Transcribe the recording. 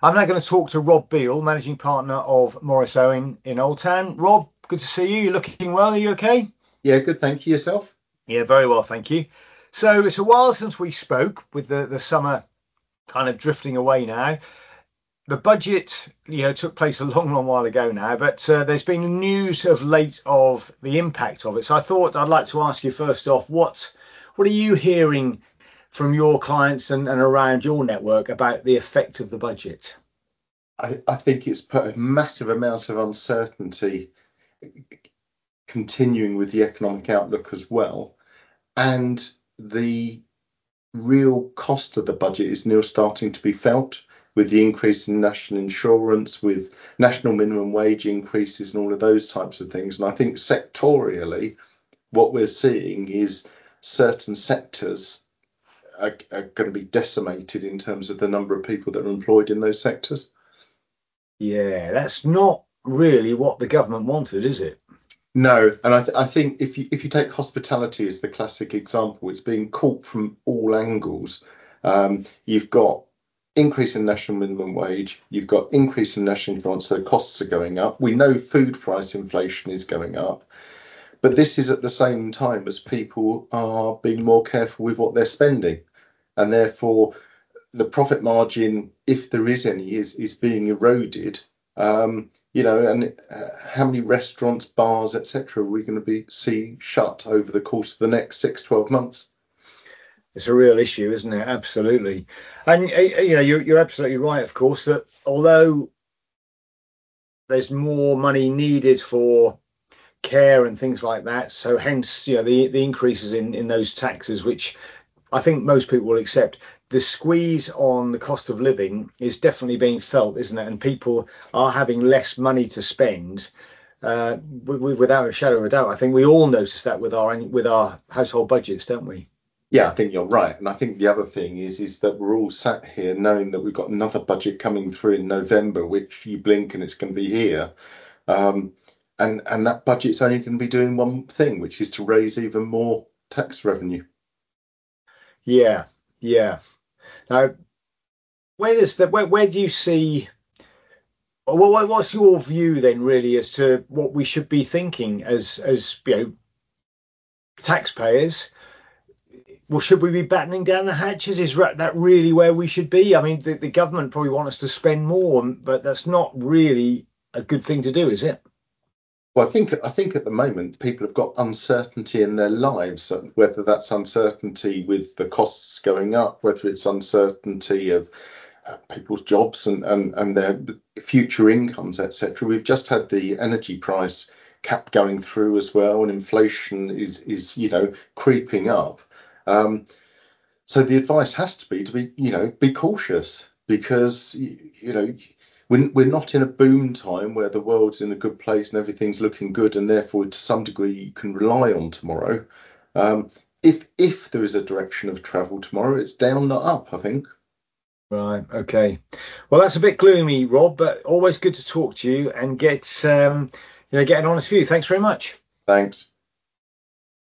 I'm now going to talk to Rob Beale, managing partner of Morris Owen in Old Town. Rob, good to see you. You're looking well. Are you okay? Yeah, good. Thank you. Yourself? Yeah, very well, thank you. So it's a while since we spoke, with the summer kind of drifting away now. The budget, took place a long, long while ago now, but there's been news of late of the impact of it. So I thought I'd like to ask you first off, what are you hearing from your clients and around your network about the effect of the budget? I think it's put a massive amount of uncertainty continuing with the economic outlook as well. And the real cost of the budget is now starting to be felt with the increase in national insurance, with national minimum wage increases and all of those types of things. And I think sectorially, what we're seeing is certain sectors are going to be decimated in terms of the number of people that are employed in those sectors. Yeah, that's not really what the government wanted, is it? No, and I think if you take hospitality as the classic example, it's being caught from all angles. You've got increase in national minimum wage, you've got increase in national insurance, so costs are going up. We know food price inflation is going up, but this is at the same time as people are being more careful with what they're spending, and therefore the profit margin, if there is any, is being eroded. And how many restaurants, bars, etc. are we going to be see shut over the course of the next 6-12 months? It's a real issue, isn't it? Absolutely. And you're absolutely right, of course, that although there's more money needed for care and things like that, so hence the increases in those taxes, which I think most people will accept. The squeeze on the cost of living is definitely being felt, isn't it? And people are having less money to spend, without a shadow of a doubt. I think we all notice that with our household budgets, don't we? Yeah, I think you're right. And I think the other thing is that we're all sat here knowing that we've got another budget coming through in November, which you blink and it's going to be here. And that budget's only going to be doing one thing, which is to raise even more tax revenue. Yeah, yeah. Now, where do you see, what's your view then, really, as to what we should be thinking as taxpayers? Well, should we be battening down the hatches? Is that really where we should be? I mean, the government probably want us to spend more, but that's not really a good thing to do, is it? Well, I think at the moment people have got uncertainty in their lives, whether that's uncertainty with the costs going up, whether it's uncertainty of people's jobs and their future incomes, etc. We've just had the energy price cap going through as well, and inflation is creeping up. So the advice has to be cautious, because we're not in a boom time where the world's in a good place and everything's looking good, and therefore to some degree you can rely on tomorrow. If there is a direction of travel tomorrow, it's down, not up, I think. Right. Okay. Well, that's a bit gloomy, Rob, but always good to talk to you and get an honest view. Thanks very much. Thanks.